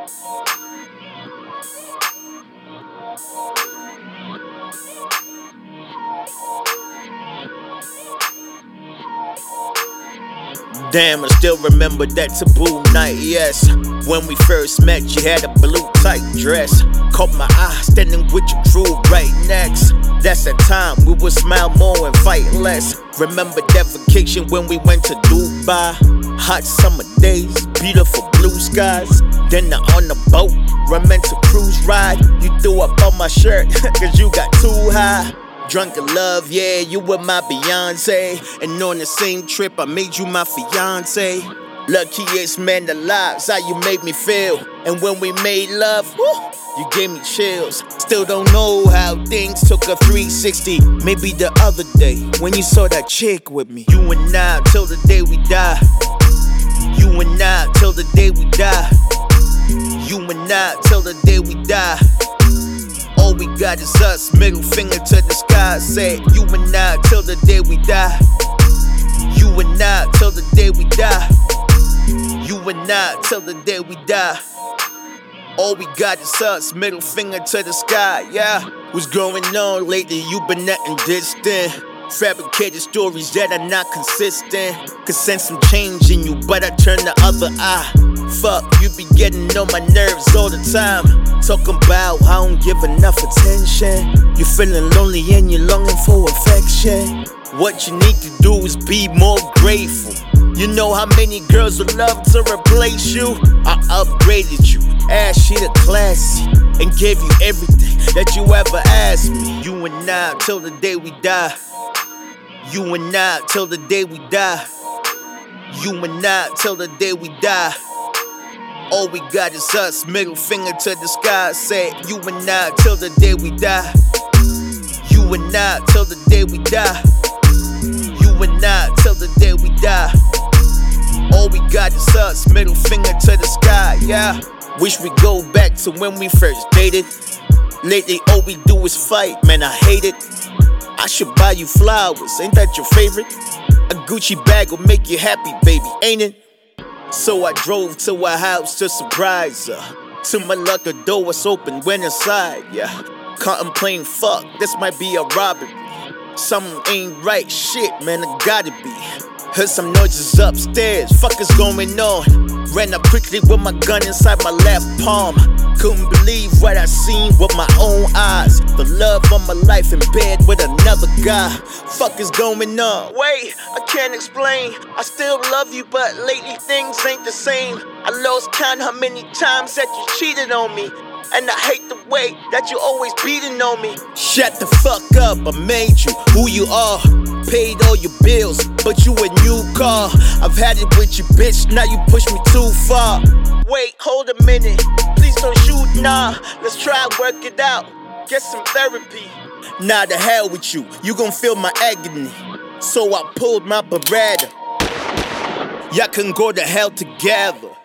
Damn, I still remember that taboo night, yes. When we first met, you had a blue tight dress. Caught my eye, standing with your crew right next. That's the time we would smile more and fight less. Remember that vacation when we went to Dubai? Hot summer days, beautiful blue skies. Dinner on the boat, romantic cruise ride. You threw up on my shirt, cause you got too high. Drunk in love, yeah, you were my Beyonce. And on the same trip, I made you my fiance. Luckiest man alive, how you made me feel. And when we made love, woo, you gave me chills. Still don't know how things took a 360. Maybe the other day, when you saw that chick with me. You and I, till the day we die. You and I, till the day we die. You and I, till the day we die. All we got is us, middle finger to the sky. Say, you and I, till the day we die. You and I, till the day we die. You and I, till the day we die. All we got is us, middle finger to the sky, yeah. What's going on lately? You been nothing distant. Fabricated stories that are not consistent. Could sense some change in you, but I turn the other eye. Fuck, you be getting on my nerves all the time. Talking about I don't give enough attention. You feeling lonely and you're longing for affection. What you need to do is be more grateful. You know how many girls would love to replace you? I upgraded you, ass sheet of classy, and gave you everything that you ever asked me. You and I, till the day we die. You and I, till the day we die. You and I, till the day we die. All we got is us, middle finger to the sky. Say, you and I, till the day we die. You and I, till the day we die. You and I, till the day we die. All we got is us, middle finger to the sky, yeah. Wish we go back to when we first dated. Lately all we do is fight, man, I hate it. I should buy you flowers, ain't that your favorite? A Gucci bag will make you happy, baby, ain't it? So I drove to her house to surprise her. To my luck, the door was open, went inside, yeah. Contemplating, fuck, this might be a robbery. Something ain't right, shit, man, it gotta be. Heard some noises upstairs, fuck is going on? Ran up quickly with my gun inside my left palm. Couldn't believe what I seen with my own eyes. The love of my life in bed with another guy. Fuck is going on? Wait, I can't explain. I still love you, but lately things ain't the same. I lost count how many times that you cheated on me. And I hate the way that you always beating on me. Shut the fuck up, I made you who you are. Paid all your bills, but you a new car. I've had it with you, bitch, now you push me too far. Wait, hold a minute, please don't shoot, nah. Let's try work it out, get some therapy. Nah, the hell with you, you gon' feel my agony. So I pulled my Beretta. Y'all can go to hell together.